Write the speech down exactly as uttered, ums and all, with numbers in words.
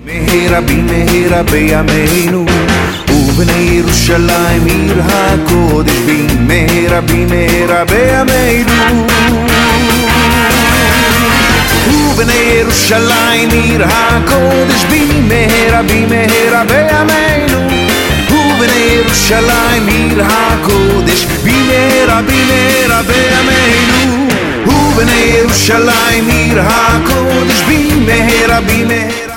מהרה במהרה בימינו ובני ירושלים עיר הקודש במהרה במהרה בימינו ובני ירושלים עיר הקודש במהרה במהרה בימינו ובני ירושלים עיר הקודש במהרה במהרה בימינו ובני ירושלים עיר הקודש במהרה במהרה